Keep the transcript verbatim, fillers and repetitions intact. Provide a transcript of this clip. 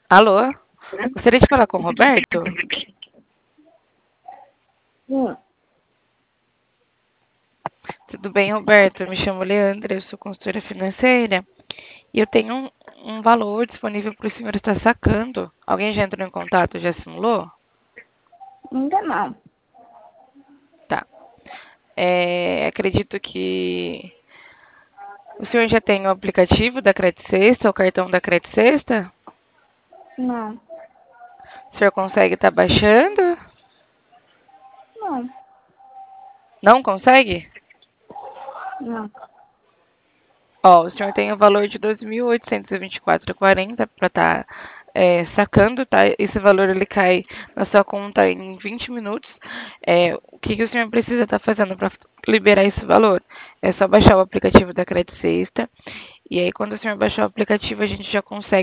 Alô? Gostaria de falar com o Roberto? Sim. Tudo bem, Roberto? Eu me chamo Leandra, eu sou consultora financeira e eu tenho um, um valor disponível para o senhor estar sacando. Alguém já entrou em contato, já simulou? Ainda não. Tá. É, acredito que o senhor já tem o aplicativo da Credit Sexta, o cartão da Credit Sexta? Não. O senhor consegue estar baixando? Não. Não consegue? Não. Ó, o senhor tem o valor de dois mil oitocentos e vinte e quatro reais e quarenta centavos para estar é, sacando, tá? Esse valor ele cai na sua conta em vinte minutos. É, o que, que o senhor precisa estar fazendo para liberar esse valor? É só baixar o aplicativo da Credit Sexta. E aí, quando o senhor baixar o aplicativo, a gente já consegue